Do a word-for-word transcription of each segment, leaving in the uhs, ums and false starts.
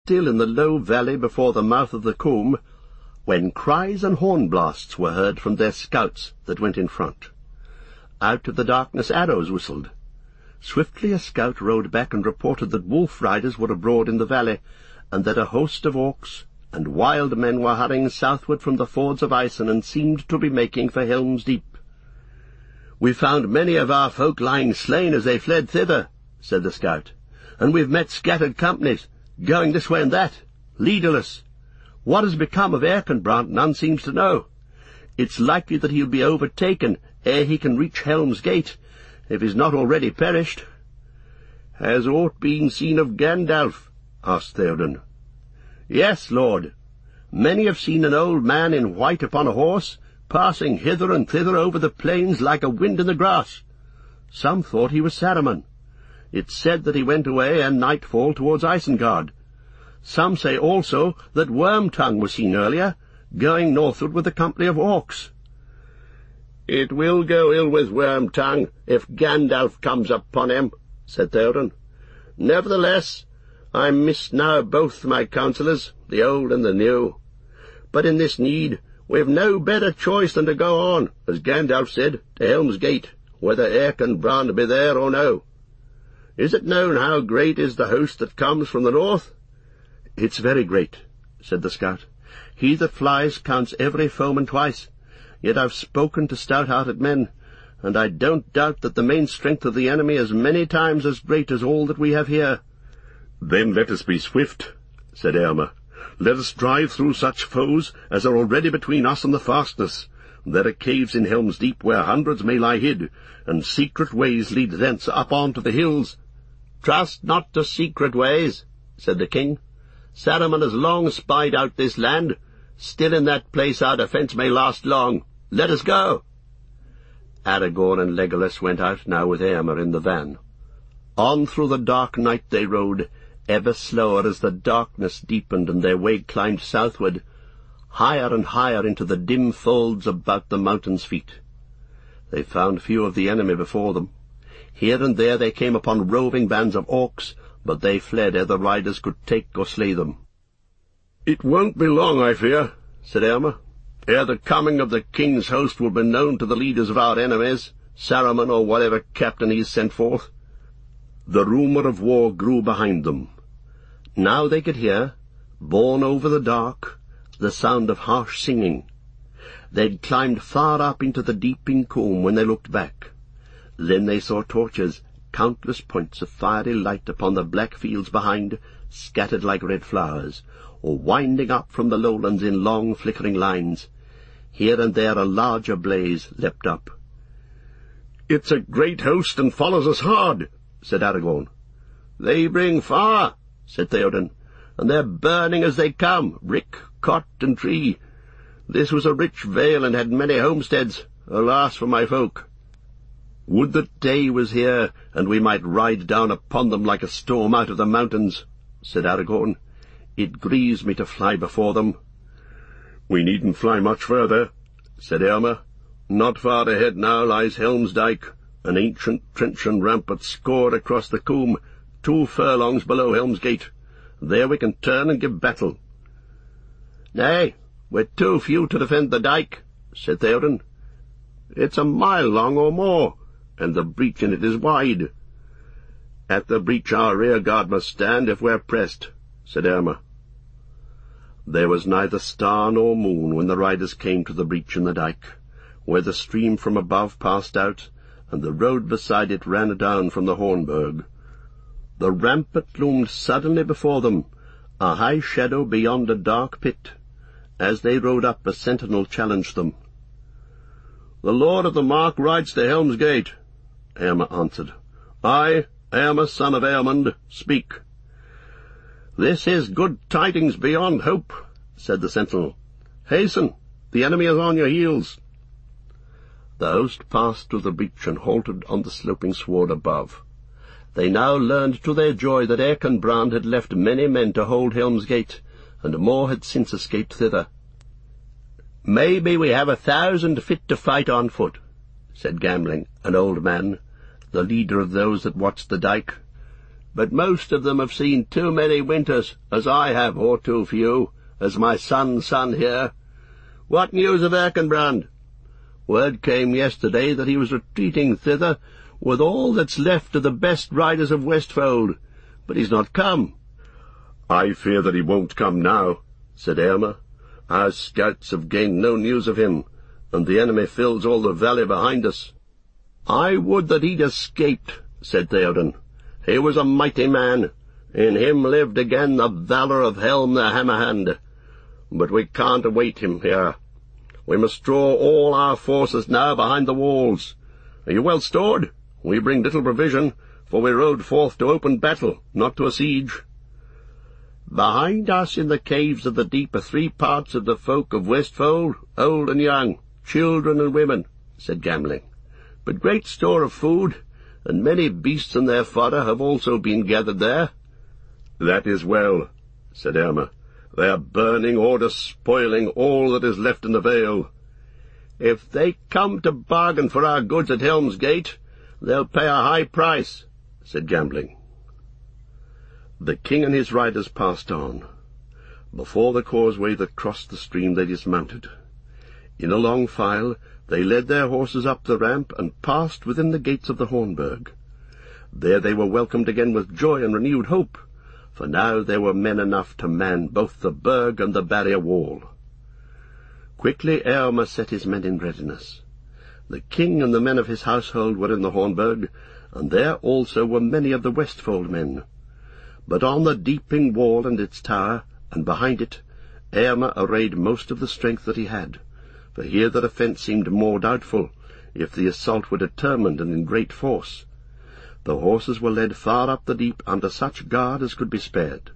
still in the low valley before the mouth of the Coombe, when cries and horn blasts were heard from their scouts that went in front. Out of the darkness arrows whistled. Swiftly a scout rode back and reported that wolf riders were abroad in the valley, and that a host of orcs and wild men were hurrying southward from the fords of Ison and seemed to be making for Helm's Deep. "We found many of our folk lying slain as they fled thither," said the scout, "and we've met scattered companies, going this way and that, leaderless. What has become of Erkenbrand none seems to know. It's likely that he'll be overtaken ere he can reach Helm's Gate, if he's not already perished." "Has aught been seen of Gandalf?" asked Theoden. "Yes, lord. Many have seen an old man in white upon a horse, passing hither and thither over the plains like a wind in the grass. Some thought he was Saruman. It's said that he went away ere nightfall towards Isengard. Some say also that Wormtongue was seen earlier, going northward with a company of orcs." "It will go ill with Wormtongue if Gandalf comes upon him," said Theoden. "Nevertheless, I miss now both my counsellors, the old and the new. But in this need we have no better choice than to go on, as Gandalf said, to Helm's Gate, whether Erkenbrand be there or no. Is it known how great is the host that comes from the north?" "It's very great," said the scout. "He that flies counts every foeman twice. Yet I've spoken to stout-hearted men, and I don't doubt that the main strength of the enemy is many times as great as all that we have here." "Then let us be swift," said Eomer. "Let us drive through such foes as are already between us and the fastness. There are caves in Helm's Deep where hundreds may lie hid, and secret ways lead thence up on to the hills." "Trust not to secret ways," said the king. "Saruman has long spied out this land. Still in that place our defence may last long. Let us go." Aragorn and Legolas went out now with Eomer in the van. On through the dark night they rode, ever slower as the darkness deepened and their way climbed southward, higher and higher into the dim folds about the mountain's feet. They found few of the enemy before them. Here and there they came upon roving bands of orcs, but they fled ere the riders could take or slay them. "It won't be long, I fear," said Eomer, "ere the coming of the king's host will be known to the leaders of our enemies, Saruman or whatever captain he's sent forth." The rumour of war grew behind them. Now they could hear, borne over the dark, the sound of harsh singing. They'd climbed far up into the deeping coombe when they looked back. Then they saw torches, countless points of fiery light upon the black fields behind, scattered like red flowers, or winding up from the lowlands in long flickering lines. Here and there a larger blaze leapt up. "It's a great host and follows us hard," said Aragorn. "They bring fire," said Theoden, "and they're burning as they come, rick, cot, and tree. This was a rich vale and had many homesteads. Alas for my folk!" "Would that day was here, and we might ride down upon them like a storm out of the mountains," said Aragorn. "It grieves me to fly before them." "We needn't fly much further," said Eomer. "Not far ahead now lies Helm's Dyke, an ancient trench and rampart scored across the Coombe, two furlongs below Helm's Gate. There we can turn and give battle." "Nay, we're too few to defend the dyke," said Theoden. "It's a mile long or more, and the breach in it is wide." "At the breach our rearguard must stand if we're pressed," said Eomer. There was neither star nor moon when the riders came to the breach in the dyke, where the stream from above passed out, and the road beside it ran down from the Hornburg. The rampart loomed suddenly before them, a high shadow beyond a dark pit. As they rode up, a sentinel challenged them. "The Lord of the Mark rides to Helm's Gate," Eomer answered. "I, Eomer, son of Eormund, speak." "This is good tidings beyond hope," said the sentinel. "Hasten, the enemy is on your heels." The host passed through the breach and halted on the sloping sward above. They now learned to their joy that Erkenbrand had left many men to hold Helm's Gate, and more had since escaped thither. "Maybe we have a thousand fit to fight on foot," said Gamling, an old man, the leader of those that watched the dyke. but most of them have seen too many winters, as I have, or too few, as my son's son here. What news of Erkenbrand? Word came yesterday that he was retreating thither with all that's left of the best riders of Westfold, but he's not come. I fear that he won't come now, said Eomer. Our scouts have gained no news of him, and the enemy fills all the valley behind us. I would that he'd escaped, said Theoden. He was a mighty man. In him lived again the valour of Helm the Hammerhand. But we can't await him here. We must draw all our forces now behind the walls. Are you well stored? We bring little provision, for we rode forth to open battle, not to a siege. Behind us in the caves of the deep are three parts of the folk of Westfold, old and young, children and women, said Gamling. But great store of food, and many beasts and their fodder have also been gathered there. That is well, said Eomer. They are burning or despoiling all that is left in the vale. If they come to bargain for our goods at Helm's Gate, they'll pay a high price, said Gambling. The king and his riders passed on. Before the causeway that crossed the stream they dismounted. In a long file they led their horses up the ramp and passed within the gates of the Hornburg. There they were welcomed again with joy and renewed hope, for now there were men enough to man both the burg and the barrier wall. Quickly Eomer set his men in readiness. The king and the men of his household were in the Hornburg, and there also were many of the Westfold men. But on the Deeping wall and its tower, and behind it, Eomer arrayed most of the strength that he had, for here the defence seemed more doubtful, if the assault were determined and in great force. The horses were led far up the deep under such guard as could be spared.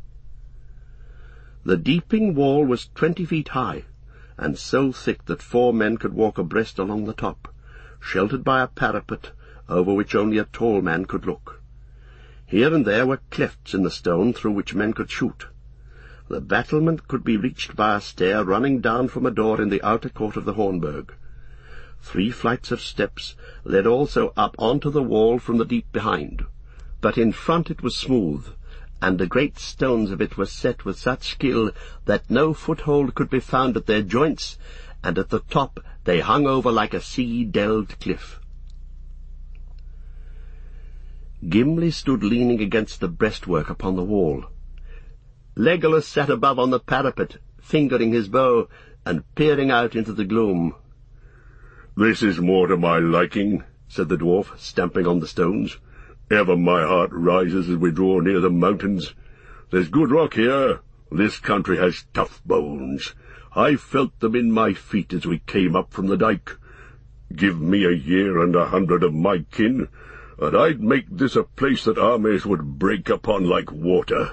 The Deeping wall was twenty feet high, and so thick that four men could walk abreast along the top, sheltered by a parapet over which only a tall man could look. Here and there were clefts in the stone through which men could shoot. The battlement could be reached by a stair running down from a door in the outer court of the Hornburg. Three flights of steps led also up onto the wall from the deep behind, but in front it was smooth, and the great stones of it were set with such skill that no foothold could be found at their joints, and at the top they hung over like a sea-delved cliff. Gimli stood leaning against the breastwork upon the wall. Legolas sat above on the parapet, fingering his bow, and peering out into the gloom. "This is more to my liking," said the dwarf, stamping on the stones. "Ever my heart rises as we draw near the mountains. There's good rock here. This country has tough bones. I felt them in my feet as we came up from the dike. Give me a year and a hundred of my kin, and I'd make this a place that armies would break upon like water."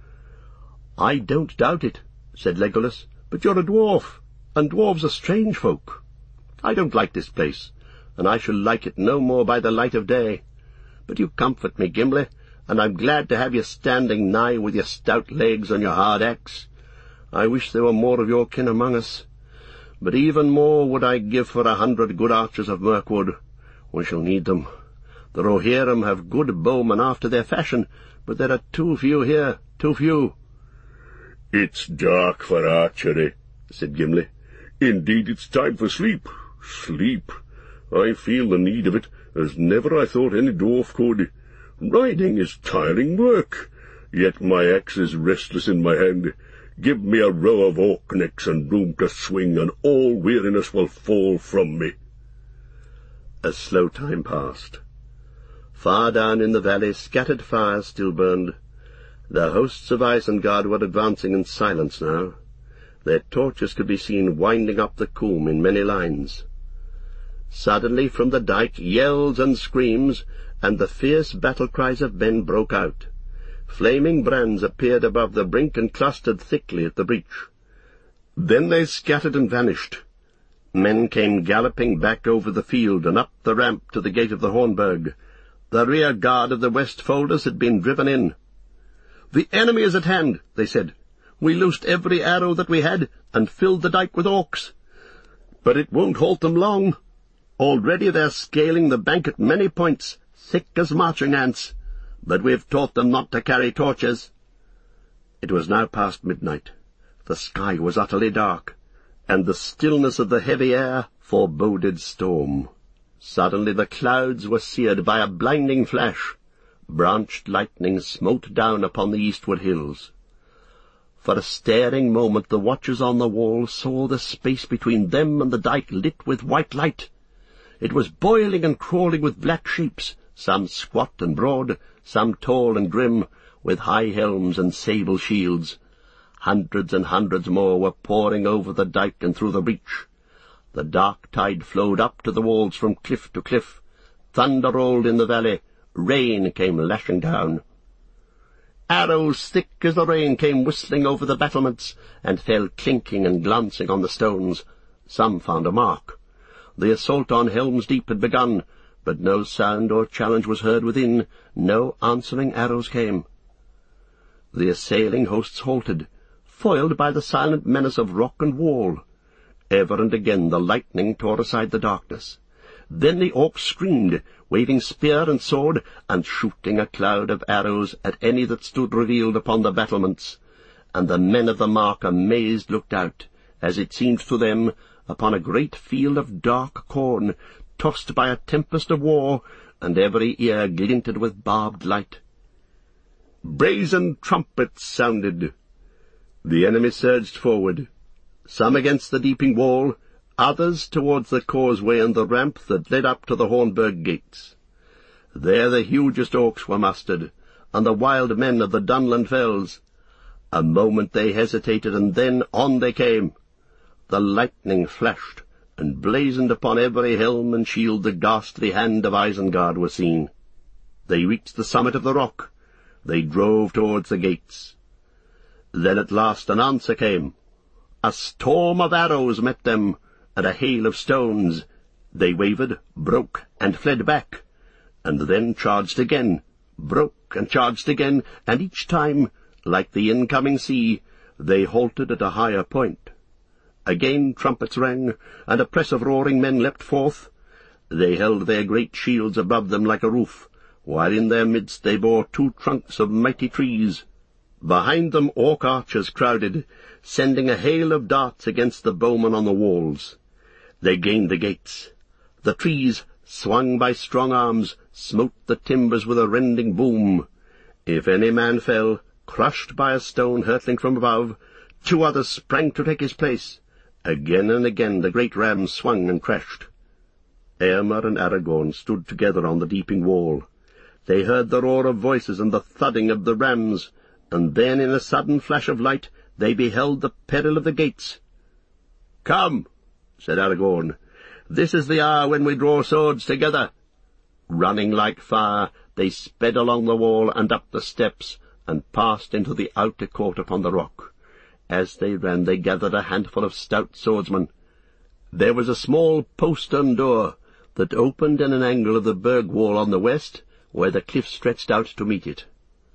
"I don't doubt it," said Legolas, "but you're a dwarf, and dwarves are strange folk. I don't like this place, and I shall like it no more by the light of day. But you comfort me, Gimli, and I'm glad to have you standing nigh with your stout legs and your hard axe. I wish there were more of your kin among us, but even more would I give for a hundred good archers of Mirkwood. We shall need them. The Rohirrim have good bowmen after their fashion, but there are too few here, too few." "It's dark for archery," said Gimli. "Indeed, it's time for sleep. Sleep. I feel the need of it, as never I thought any dwarf could. Riding is tiring work, yet my axe is restless in my hand. Give me a row of orc-necks and room to swing, and all weariness will fall from me." A slow time passed. Far down in the valley scattered fires still burned. The hosts of Isengard were advancing in silence now. Their torches could be seen winding up the coombe in many lines. Suddenly from the dyke yells and screams, and the fierce battle-cries of men broke out. Flaming brands appeared above the brink and clustered thickly at the breach. Then they scattered and vanished. Men came galloping back over the field and up the ramp to the gate of the Hornburg. The rear guard of the Westfolders had been driven in. "The enemy is at hand," they said. "We loosed every arrow that we had, and filled the dyke with orcs. But it won't halt them long. Already they're scaling the bank at many points, thick as marching ants. but we've taught them not to carry torches." It was now past midnight. The sky was utterly dark, and the stillness of the heavy air foreboded storm. Suddenly the clouds were seared by a blinding flash. Branched lightning smote down upon the eastward hills. For a staring moment the watchers on the wall saw the space between them and the dyke lit with white light. It was boiling and crawling with black shapes, some squat and broad, some tall and grim, with high helms and sable shields. Hundreds and hundreds more were pouring over the dyke and through the breach. The dark tide flowed up to the walls from cliff to cliff. Thunder rolled in the valley. Rain came lashing down. Arrows thick as the rain came whistling over the battlements, and fell clinking and glancing on the stones. Some found a mark. The assault on Helm's Deep had begun, but no sound or challenge was heard within. No answering arrows came. The assailing hosts halted, foiled by the silent menace of rock and wall. Ever and again the lightning tore aside the darkness. Then the orcs screamed, waving spear and sword, and shooting a cloud of arrows at any that stood revealed upon the battlements. And the men of the mark amazed looked out, as it seemed to them, upon a great field of dark corn, tossed by a tempest of war, and every ear glinted with barbed light. Brazen trumpets sounded. The enemy surged forward, some against the deeping wall, others towards the causeway and the ramp that led up to the Hornburg gates. There the hugest orcs were mustered, and the wild men of the Dunland fells. A moment they hesitated, and then on they came. The lightning flashed, and blazoned upon every helm and shield the ghastly hand of Isengard was seen. They reached the summit of the rock. They drove towards the gates. Then at last an answer came. A storm of arrows met them, and a hail of stones. They wavered, broke, and fled back, and then charged again, broke, and charged again, and each time, like the incoming sea, they halted at a higher point. Again trumpets rang, and a press of roaring men leapt forth. They held their great shields above them like a roof, while in their midst they bore two trunks of mighty trees. Behind them orc archers crowded, sending a hail of darts against the bowmen on the walls. They gained the gates. The trees, swung by strong arms, smote the timbers with a rending boom. If any man fell, crushed by a stone hurtling from above, two others sprang to take his place. Again and again the great rams swung and crashed. Eomer and Aragorn stood together on the deeping wall. They heard the roar of voices and the thudding of the rams, and then in a sudden flash of light they beheld the peril of the gates. "Come," said Aragorn, "this is the hour when we draw swords together." Running like fire, they sped along the wall and up the steps, and passed into the outer court upon the rock. As they ran, they gathered a handful of stout swordsmen. There was a small postern door that opened in an angle of the burg wall on the west, where the cliff stretched out to meet it.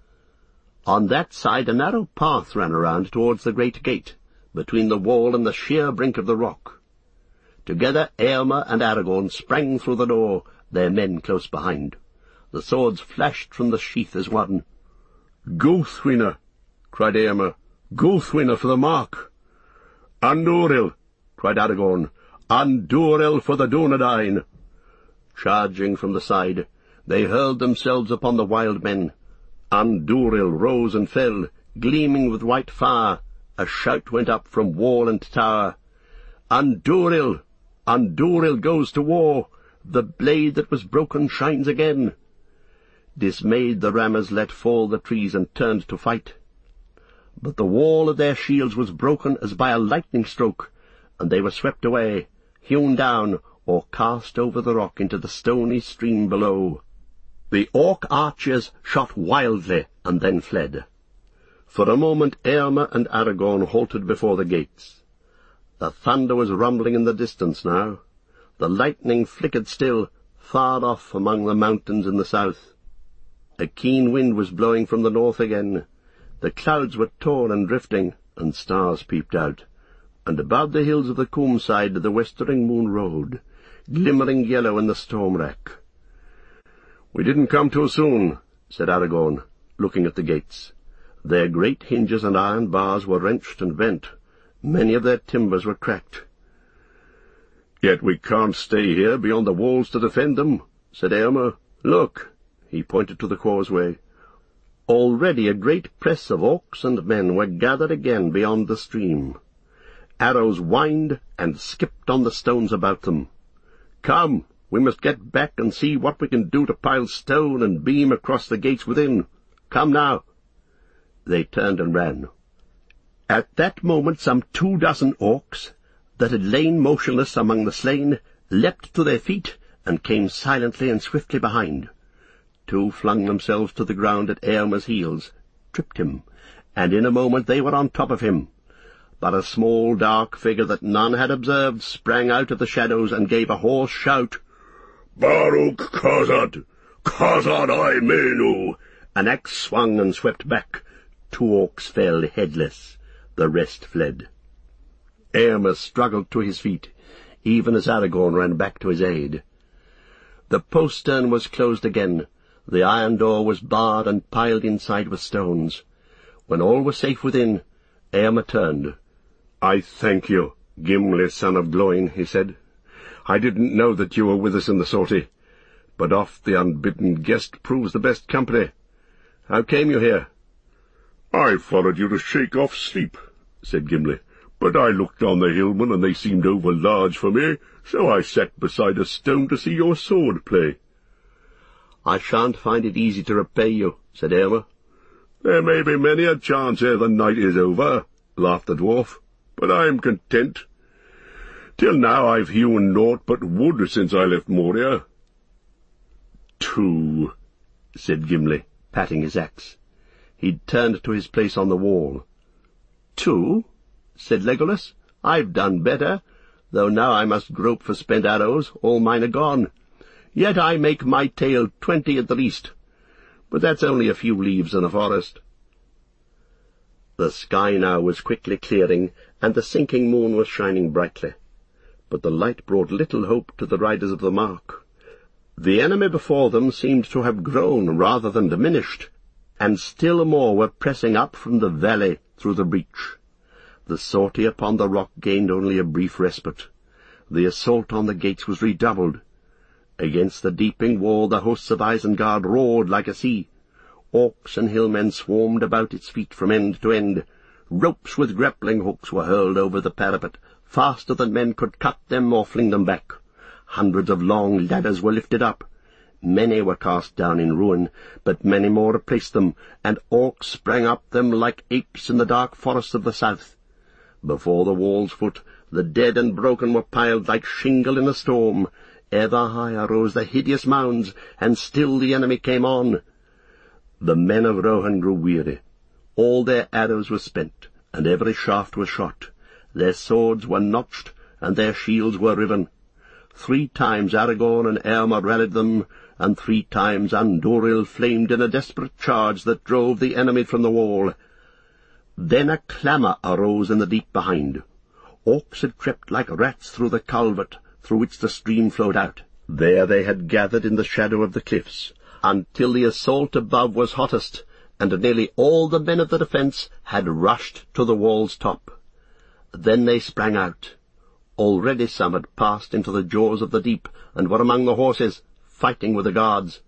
On that side a narrow path ran around towards the great gate, between the wall and the sheer brink of the rock. Together Eomer and Aragorn sprang through the door, their men close behind. The swords flashed from the sheath as one. "Gothwinner!" cried Eomer. "Gothwinner for the mark!" "Andúril!" cried Aragorn. "Andúril for the Dunedain!" Charging from the side, they hurled themselves upon the wild men. Andúril rose and fell, gleaming with white fire. A shout went up from wall and tower. "Andúril! Andúril goes to war! The blade that was broken shines again!" Dismayed, the rammers let fall the trees and turned to fight. But the wall of their shields was broken as by a lightning stroke, and they were swept away, hewn down, or cast over the rock into the stony stream below. The orc archers shot wildly, and then fled. For a moment Eomer and Aragorn halted before the gates. The thunder was rumbling in the distance now. The lightning flickered still, far off among the mountains in the south. A keen wind was blowing from the north again. The clouds were torn and drifting, and stars peeped out, and above the hills of the Coombe side the westering moon rode, glimmering yellow in the storm-rack. "We didn't come too soon," said Aragorn, looking at the gates. Their great hinges and iron bars were wrenched and bent. Many of their timbers were cracked. "Yet we can't stay here beyond the walls to defend them," said Éomer. "Look!" He pointed to the causeway. Already a great press of orcs and men were gathered again beyond the stream. Arrows whined and skipped on the stones about them. "Come, we must get back and see what we can do to pile stone and beam across the gates within. Come now." They turned and ran. At that moment some two dozen orcs, that had lain motionless among the slain, leapt to their feet and came silently and swiftly behind. Two flung themselves to the ground at Éomer's heels, tripped him, and in a moment they were on top of him. But a small dark figure that none had observed sprang out of the shadows and gave a hoarse shout. "Baruk Khazad! Khazad I Menu!" An axe swung and swept back. Two orcs fell headless. The rest fled. Éomer struggled to his feet, even as Aragorn ran back to his aid. The postern was closed again. The iron door was barred and piled inside with stones. When all was safe within, Éomer turned. "I thank you, Gimli, son of Gloin," he said. "I didn't know that you were with us in the sortie, but oft the unbidden guest proves the best company. How came you here?" "I followed you to shake off sleep," said Gimli, "but I looked on the hillmen, and they seemed over large for me, so I sat beside a stone to see your sword play." "I shan't find it easy to repay you," said Éomer. "There may be many a chance ere the night is over," laughed the dwarf, "but I am content. Till now I've hewn naught but wood since I left Moria." "Two," said Gimli, patting his axe. He'd turned to his place on the wall. "Two?" said Legolas. "I've done better, though now I must grope for spent arrows, all mine are gone. Yet I make my tale twenty at the least. But that's only a few leaves in a forest." The sky now was quickly clearing, and the sinking moon was shining brightly. But the light brought little hope to the riders of the Mark. The enemy before them seemed to have grown rather than diminished, and still more were pressing up from the valley through the breach. The sortie upon the rock gained only a brief respite. The assault on the gates was redoubled. Against the deeping wall the hosts of Isengard roared like a sea. Orcs and hillmen swarmed about its feet from end to end. Ropes with grappling hooks were hurled over the parapet, faster than men could cut them or fling them back. Hundreds of long ladders were lifted up. Many were cast down in ruin, but many more replaced them, and orcs sprang up them like apes in the dark forests of the south. Before the wall's foot, the dead and broken were piled like shingle in a storm. Ever higher rose the hideous mounds, and still the enemy came on. The men of Rohan grew weary. All their arrows were spent, and every shaft was shot. Their swords were notched, and their shields were riven. Three times Aragorn and Éomer rallied them, and three times Andúril flamed in a desperate charge that drove the enemy from the wall. Then a clamour arose in the deep behind. Orcs had crept like rats through the culvert through which the stream flowed out. There they had gathered in the shadow of the cliffs, until the assault above was hottest, and nearly all the men of the defence had rushed to the wall's top. Then they sprang out. Already some had passed into the jaws of the deep, and were among the horses, fighting with the guards.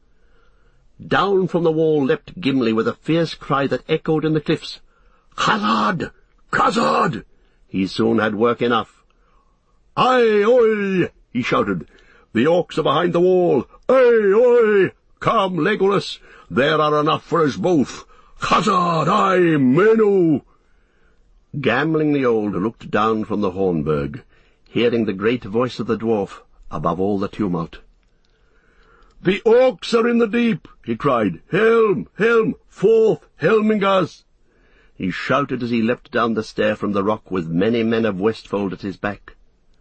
Down from the wall leapt Gimli with a fierce cry that echoed in the cliffs. "Khazad! Khazad!" He soon had work enough. "Aye, oi!" he shouted. "The orcs are behind the wall. Aye, oi! Come, Legolas, there are enough for us both. Khazad, aye, Menu!" Gamling the Old looked down from the Hornburg, hearing the great voice of the dwarf above all the tumult. "The orcs are in the deep," he cried. "Helm, helm, forth, helming us!" He shouted as he leapt down the stair from the rock with many men of Westfold at his back.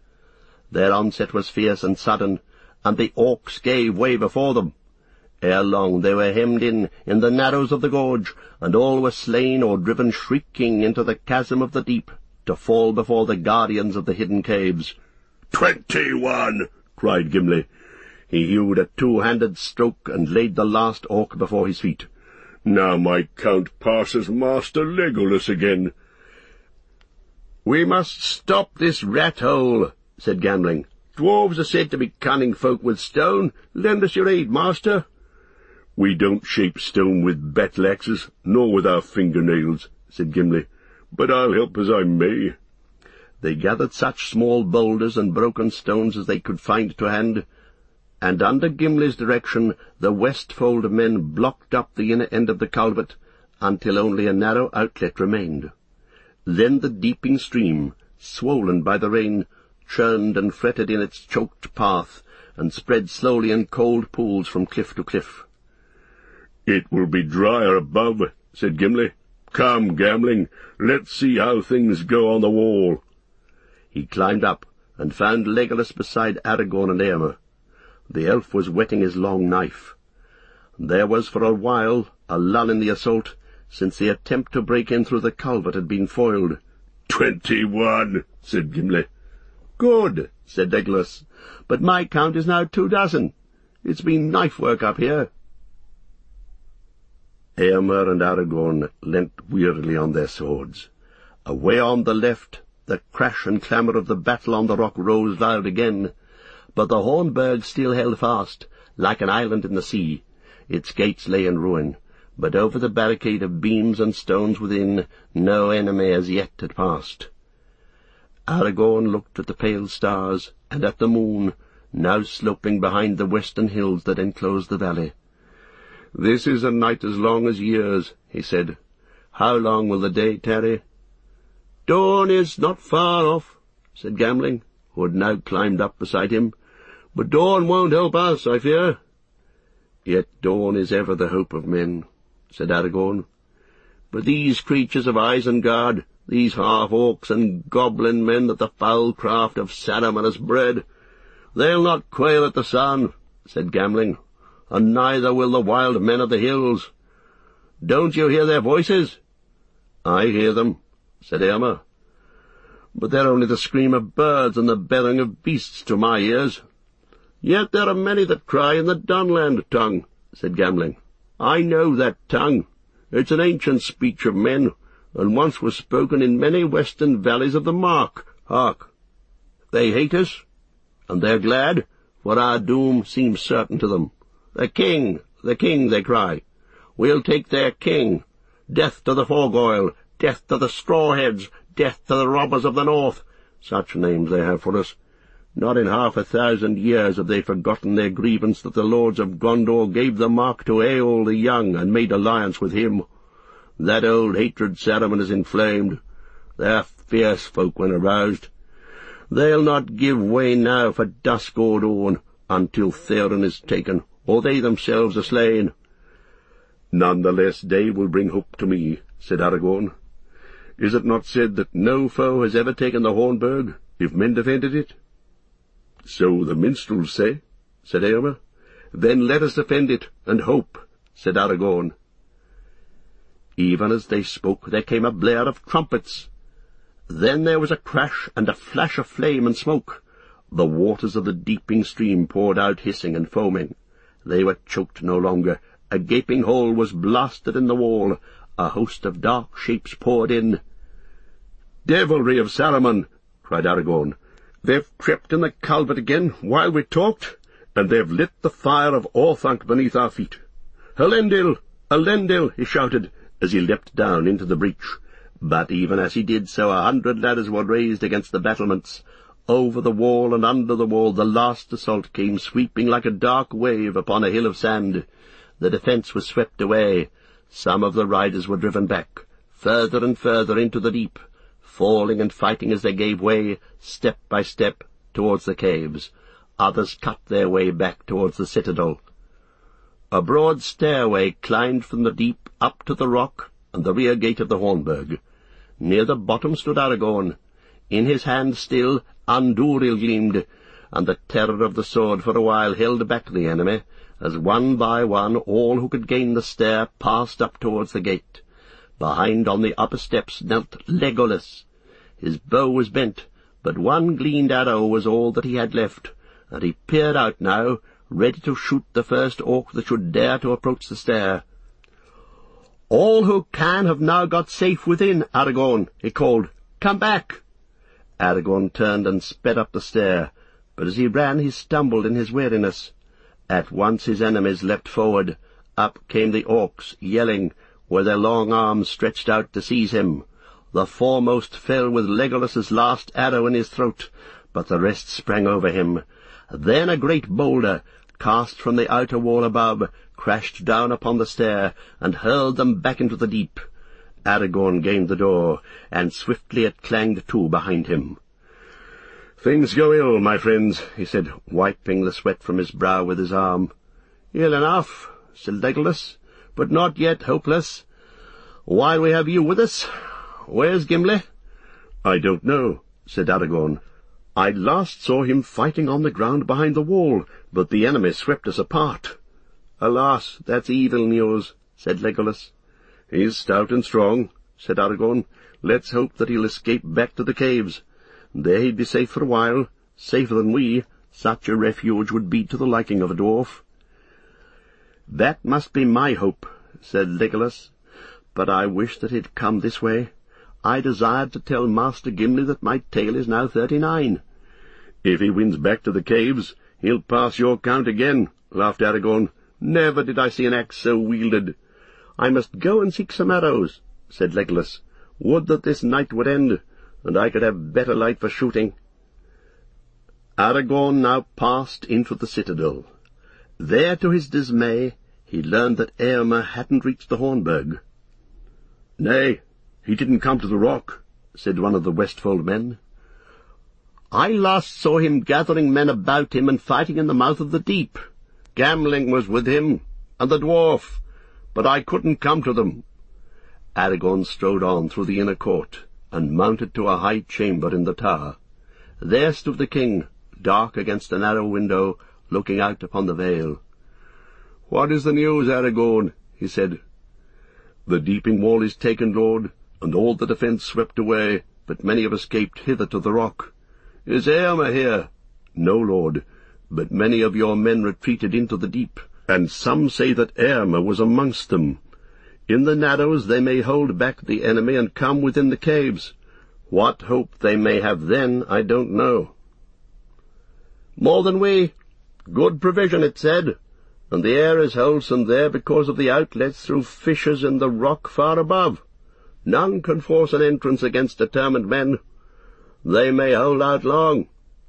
Their onset was fierce and sudden, and the orcs gave way before them. Ere long they were hemmed in, in the narrows of the gorge, and all were slain or driven shrieking into the chasm of the deep, to fall before the guardians of the hidden caves. "Twenty-one!" cried Gimli. He hewed a two-handed stroke and laid the last orc before his feet. Now my count passes Master Legolas again." "We must stop this rat-hole," said Gambling. "Dwarves are said to be cunning folk with stone. Lend us your aid, master." "We don't shape stone with battle-axes, nor with our fingernails," said Gimli, "but I'll help as I may." They gathered such small boulders and broken stones as they could find to hand, and under Gimli's direction the Westfold men blocked up the inner end of the culvert until only a narrow outlet remained. Then the deeping stream, swollen by the rain, churned and fretted in its choked path, and spread slowly in cold pools from cliff to cliff. "It will be drier above," said Gimli. "Come, Gambling, let's see how things go on the wall." He climbed up, and found Legolas beside Aragorn and Éomer. The elf was whetting his long knife. There was for a while a lull in the assault, since the attempt to break in through the culvert had been foiled. "Twenty-one," said Gimli. "Good," said Legolas, "but my count is now two dozen. It's been knife work up here." Éomer and Aragorn leant wearily on their swords. Away on the left, the crash and clamour of the battle on the rock rose loud again, but the Hornburg still held fast, like an island in the sea. Its gates lay in ruin, but over the barricade of beams and stones within no enemy as yet had passed. Aragorn looked at the pale stars and at the moon, now sloping behind the western hills that enclosed the valley. "This is a night as long as years," he said. "How long will the day tarry?" "Dawn is not far off," said Gambling, who had now climbed up beside him. "But dawn won't help us, I fear." "Yet dawn is ever the hope of men," said Aragorn. "But these creatures of Isengard, these half-orcs and goblin men that the foul craft of Saruman has bred, they'll not quail at the sun," said Gambling, "and neither will the wild men of the hills. Don't you hear their voices?" "I hear them," said Éomer. "But they're only the scream of birds and the bellowing of beasts to my ears." "Yet there are many that cry in the Dunland tongue," said Gambling. "I know that tongue. It's an ancient speech of men, and once was spoken in many western valleys of the Mark. Hark! They hate us, and they're glad, for our doom seems certain to them. 'The king, the king,' they cry. 'We'll take their king. Death to the Forgoil, death to the Strawheads, death to the robbers of the north.' Such names they have for us. Not in half a thousand years have they forgotten their grievance that the lords of Gondor gave the mark to Eöl the Young and made alliance with him. That old hatred Saruman is inflamed. They're fierce folk when aroused. They'll not give way now for dusk or dawn until Theoden is taken, or they themselves are slain." "None the less day will bring hope to me," said Aragorn. "Is it not said that no foe has ever taken the Hornburg, if men defended it?" "So the minstrels say," said Éomer. "Then let us defend it, and hope," said Aragorn. Even as they spoke there came a blare of trumpets. Then there was a crash and a flash of flame and smoke. The waters of the deeping stream poured out hissing and foaming. They were choked no longer. A gaping hole was blasted in the wall. A host of dark shapes poured in. "Devilry of Saruman!" cried Aragorn. "They've crept in the culvert again while we talked, and they've lit the fire of Orthanc beneath our feet. Elendil! Elendil!" he shouted, as he leapt down into the breach. But even as he did so, a hundred ladders were raised against the battlements. Over the wall and under the wall the last assault came sweeping like a dark wave upon a hill of sand. The defence was swept away. Some of the riders were driven back, further and further into the deep, falling and fighting as they gave way, step by step, towards the caves. Others cut their way back towards the citadel. A broad stairway climbed from the deep up to the rock and the rear gate of the Hornburg. Near the bottom stood Aragorn. In his hand still Andúril gleamed, and the terror of the sword for a while held back the enemy, as one by one all who could gain the stair passed up towards the gate. Behind on the upper steps knelt Legolas. His bow was bent, but one gleamed arrow was all that he had left, and he peered out now, ready to shoot the first orc that should dare to approach the stair. "All who can have now got safe within, Aragorn," he called. "Come back." Aragorn turned and sped up the stair, but as he ran he stumbled in his weariness. At once his enemies leapt forward. Up came the orcs, yelling, with their long arms stretched out to seize him. The foremost fell with Legolas's last arrow in his throat, but the rest sprang over him. Then a great boulder, cast from the outer wall above, crashed down upon the stair, and hurled them back into the deep. Aragorn gained the door, and swiftly it clanged to behind him. "Things go ill, my friends," he said, wiping the sweat from his brow with his arm. "Ill enough," said Legolas, "but not yet hopeless. While we have you with us, where's Gimli?" "I don't know," said Aragorn. "I last saw him fighting on the ground behind the wall, but the enemy swept us apart." "Alas, that's evil news," said Legolas. "He's stout and strong," said Aragorn. "Let's hope that he'll escape back to the caves. There he'd be safe for a while, safer than we. Such a refuge would be to the liking of a dwarf." "That must be my hope," said Legolas, "but I wish that he'd come this way. I desired to tell Master Gimli that my tale is now thirty-nine." "If he wins back to the caves, he'll pass your count again," laughed Aragorn. "Never did I see an axe so wielded." "I must go and seek some arrows," said Legolas. "Would that this night would end, and I could have better light for shooting." Aragorn now passed into the citadel. There, to his dismay, he learned that Éomer hadn't reached the Hornburg. "Nay, he didn't come to the rock," said one of the Westfold men. "I last saw him gathering men about him and fighting in the mouth of the deep. Gamling was with him, and the dwarf, but I couldn't come to them." Aragorn strode on through the inner court, and mounted to a high chamber in the tower. There stood the king, dark against a narrow window, looking out upon the vale. "What is the news, Aragorn?" he said. "The Deeping Wall is taken, lord, and all the defence swept away, but many have escaped hither to the rock." "Is Éomer here?" "No, lord, but many of your men retreated into the deep, and some say that Éomer was amongst them. In the narrows they may hold back the enemy and come within the caves. What hope they may have then, I don't know." "More than we. Good provision, it said, and the air is wholesome there because of the outlets through fissures in the rock far above. None can force an entrance against determined men. They may hold out long."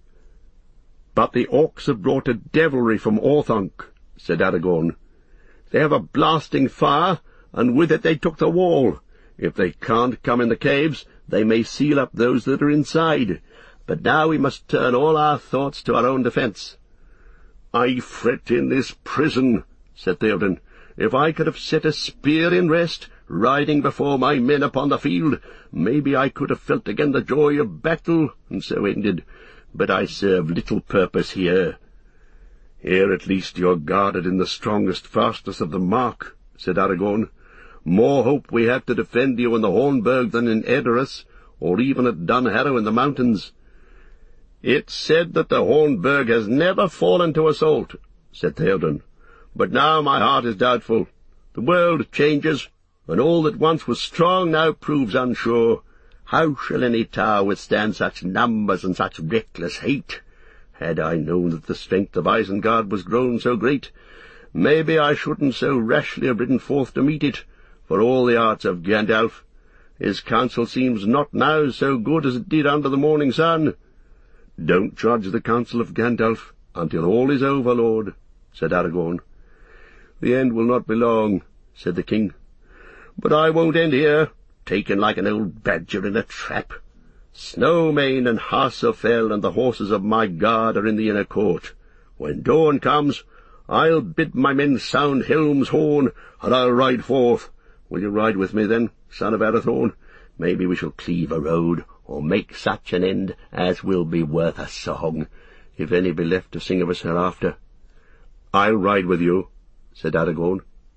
"But the orcs have brought a devilry from Orthanc," said Aragorn. "They have a blasting fire, and with it they took the wall. If they can't come in the caves, they may seal up those that are inside. But now we must turn all our thoughts to our own defence." "I fret in this prison," said Theoden. "If I could have set a spear in rest, riding before my men upon the field, maybe I could have felt again the joy of battle, and so ended. But I serve little purpose here." "Here at least you're guarded in the strongest fastness of the Mark," said Aragorn. "More hope we have to defend you in the Hornburg than in Edoras, or even at Dunharrow in the mountains." "It's said that the Hornburg has never fallen to assault," said Theoden. "But now my heart is doubtful. The world changes, and all that once was strong now proves unsure. How shall any tower withstand such numbers and such reckless hate? Had I known that the strength of Isengard was grown so great, maybe I shouldn't so rashly have ridden forth to meet it, for all the arts of Gandalf. His counsel seems not now so good as it did under the morning sun." "Don't judge the counsel of Gandalf until all is over, lord," said Aragorn. "The end will not be long," said the king. "But I won't end here, taken like an old badger in a trap. Snowmane and Harsofel and the horses of my guard are in the inner court. When dawn comes, I'll bid my men sound Helm's horn, and I'll ride forth. Will you ride with me, then, son of Arathorn? Maybe we shall cleave a road, or make such an end as will be worth a song, if any be left to sing of us hereafter." "I'll ride with you," said Aragorn.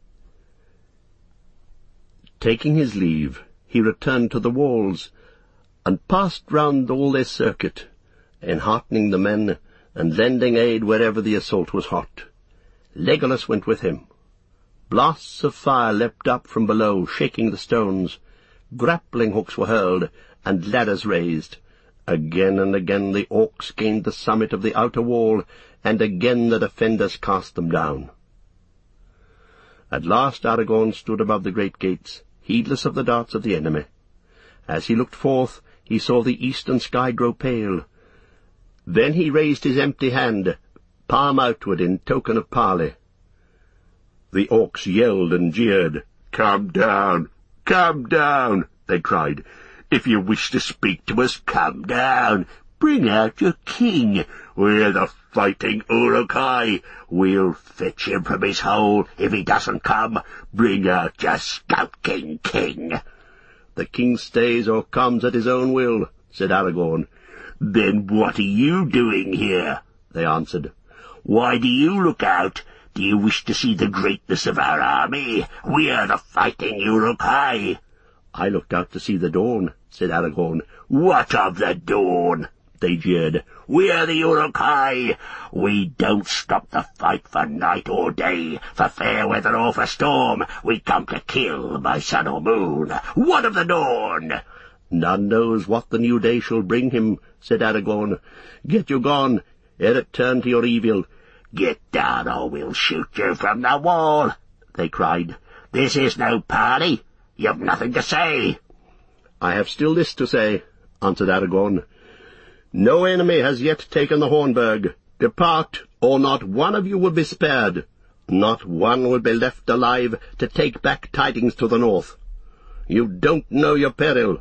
Taking his leave, he returned to the walls, and passed round all their circuit, enheartening the men, and lending aid wherever the assault was hot. Legolas went with him. Blasts of fire leapt up from below, shaking the stones. Grappling hooks were hurled, and ladders raised. Again and again the orcs gained the summit of the outer wall, and again the defenders cast them down. At last Aragorn stood above the great gates, heedless of the darts of the enemy. As he looked forth, he saw the eastern sky grow pale. Then he raised his empty hand, palm outward in token of parley. The orcs yelled and jeered. "Come down! Come down!" they cried. "If you wish to speak to us, come down. Bring out your king. We're the fighting Uruk-hai. We'll fetch him from his hole if he doesn't come. Bring out your skulking king." "The king stays or comes at his own will," said Aragorn. "Then what are you doing here?" they answered. "Why do you look out? Do you wish to see the greatness of our army? We are the fighting Uruk-hai." "I looked out to see the dawn," said Aragorn. "What of the dawn?" they jeered. "We are the Uruk-hai. We don't stop the fight for night or day, for fair weather or for storm. We come to kill by sun or moon. What of the dawn?" "None knows what the new day shall bring him," said Aragorn. "Get you gone, ere it turn to your evil." "Get down, or we'll shoot you from the wall," they cried. "This is no parley. You've nothing to say." "I have still this to say," answered Aragorn. "No enemy has yet taken the Hornburg. Depart, or not one of you will be spared. Not one will be left alive to take back tidings to the north. You don't know your peril."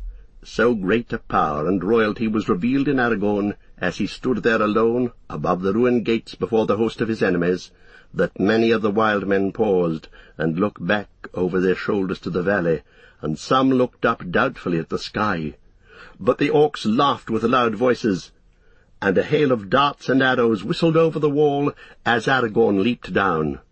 So great a power and royalty was revealed in Aragorn, as he stood there alone above the ruined gates before the host of his enemies, that many of the wild men paused and looked back over their shoulders to the valley, and some looked up doubtfully at the sky. But the orcs laughed with loud voices, and a hail of darts and arrows whistled over the wall as Aragorn leaped down.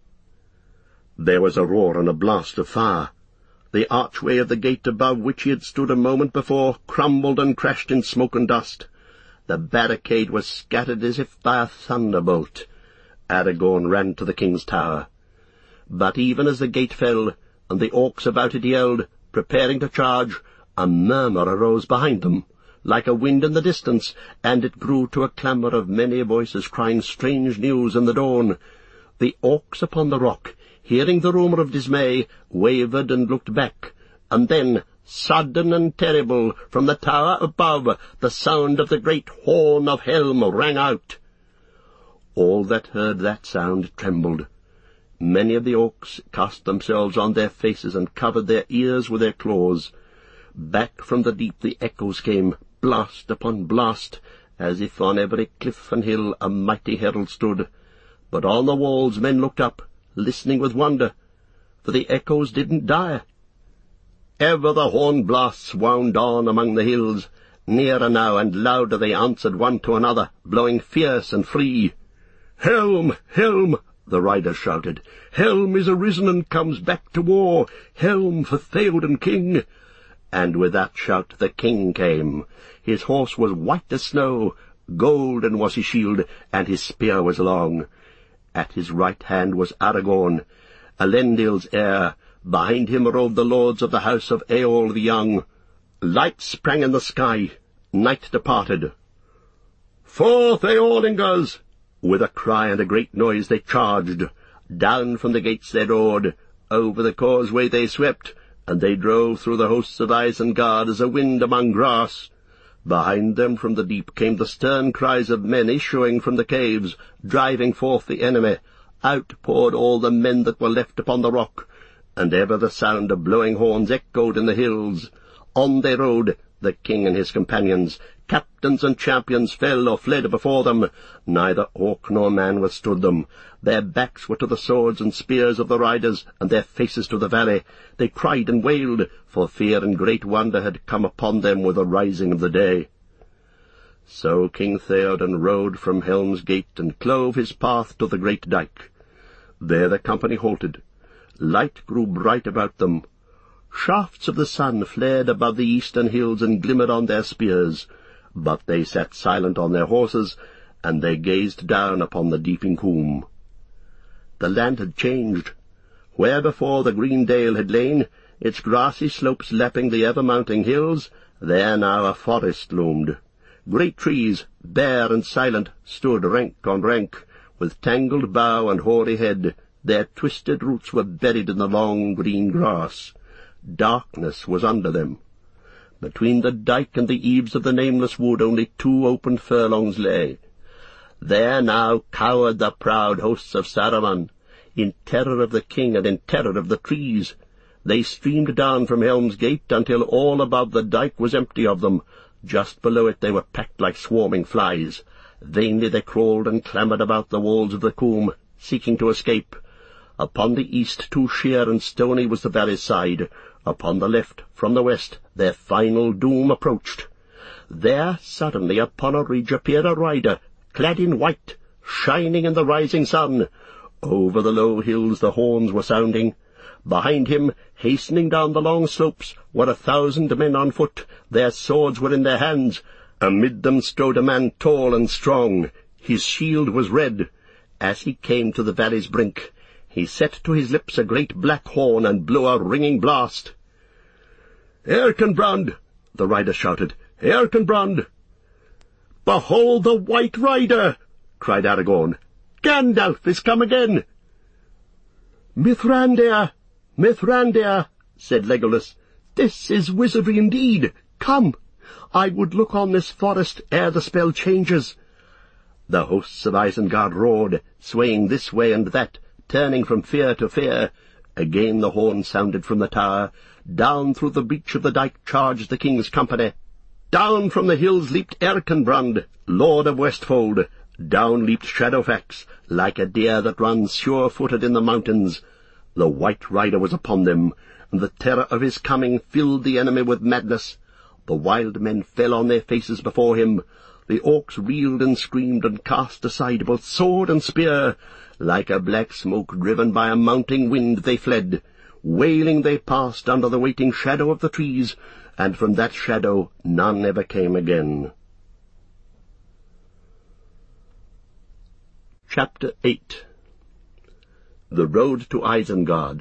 There was a roar and a blast of fire. The archway of the gate above which he had stood a moment before crumbled and crashed in smoke and dust. The barricade was scattered as if by a thunderbolt. Aragorn ran to the king's tower. But even as the gate fell, and the orcs about it yelled, preparing to charge, a murmur arose behind them, like a wind in the distance, and it grew to a clamour of many voices crying strange news in the dawn. The orcs upon the rock, hearing the rumour of dismay, wavered and looked back, and then, sudden and terrible, from the tower above, the sound of the great horn of Helm rang out. All that heard that sound trembled. Many of the orcs cast themselves on their faces and covered their ears with their claws. Back from the deep the echoes came, blast upon blast, as if on every cliff and hill a mighty herald stood. But on the walls men looked up, listening with wonder, for the echoes didn't die. Ever the horn blasts wound on among the hills. Nearer now and louder they answered one to another, blowing fierce and free. "Helm! Helm!" the riders shouted. "Helm is arisen and comes back to war. Helm for Theoden king!" And with that shout the king came. His horse was white as snow, golden was his shield, and his spear was long. At his right hand was Aragorn, Elendil's heir. Behind him rode the lords of the house of Eorl the Young. Light sprang in the sky. Night departed. "Forth, Eorlingers!" With a cry and a great noise they charged. Down from the gates they roared. Over the causeway they swept, and they drove through the hosts of Isengard as a wind among grass. Behind them from the deep came the stern cries of men issuing from the caves, driving forth the enemy. Out poured all the men that were left upon the rock, and ever the sound of blowing horns echoed in the hills. On they rode, the king and his companions. Captains and champions fell or fled before them. Neither orc nor man withstood them. Their backs were to the swords and spears of the riders, and their faces to the valley. They cried and wailed, for fear and great wonder had come upon them with the rising of the day. So King Theoden rode from Helm's Gate and clove his path to the great dyke. There the company halted. Light grew bright about them. Shafts of the sun flared above the eastern hills and glimmered on their spears, but they sat silent on their horses, and they gazed down upon the deeping coombe. The land had changed. Where before the green dale had lain, its grassy slopes lapping the ever-mounting hills, there now a forest loomed. Great trees, bare and silent, stood rank on rank, with tangled bough and hoary head. Their twisted roots were buried in the long green grass. Darkness was under them. Between the dyke and the eaves of the nameless wood only two open furlongs lay. There now cowered the proud hosts of Saruman, in terror of the king and in terror of the trees. They streamed down from Helm's Gate until all above the dyke was empty of them. Just below it they were packed like swarming flies. Vainly they crawled and clambered about the walls of the Coombe, seeking to escape. Upon the east too sheer and stony was the valley's side. Upon the left, from the west, their final doom approached. There suddenly upon a ridge appeared a rider, clad in white, shining in the rising sun. Over the low hills the horns were sounding. Behind him, hastening down the long slopes, were a thousand men on foot. Their swords were in their hands. Amid them strode a man tall and strong. His shield was red. As he came to the valley's brink, he set to his lips a great black horn and blew a ringing blast. "Erkenbrand!" the rider shouted. "Erkenbrand!" "Behold the White Rider!" cried Aragorn. "Gandalf is come again!" "Mithrandir! Mithrandir!" said Legolas. "This is wizardry indeed! Come! I would look on this forest ere the spell changes." The hosts of Isengard roared, swaying this way and that, turning from fear to fear. Again the horn sounded from the tower. Down through the breach of the dyke charged the king's company. Down from the hills leaped Erkenbrand, lord of Westfold. Down leaped Shadowfax, like a deer that runs sure-footed in the mountains. The White Rider was upon them, and the terror of his coming filled the enemy with madness. The wild men fell on their faces before him. The orcs reeled and screamed and cast aside both sword and spear. Like a black smoke driven by a mounting wind they fled. Wailing they passed under the waiting shadow of the trees, and from that shadow none ever came again. Chapter eight. The Road to Isengard.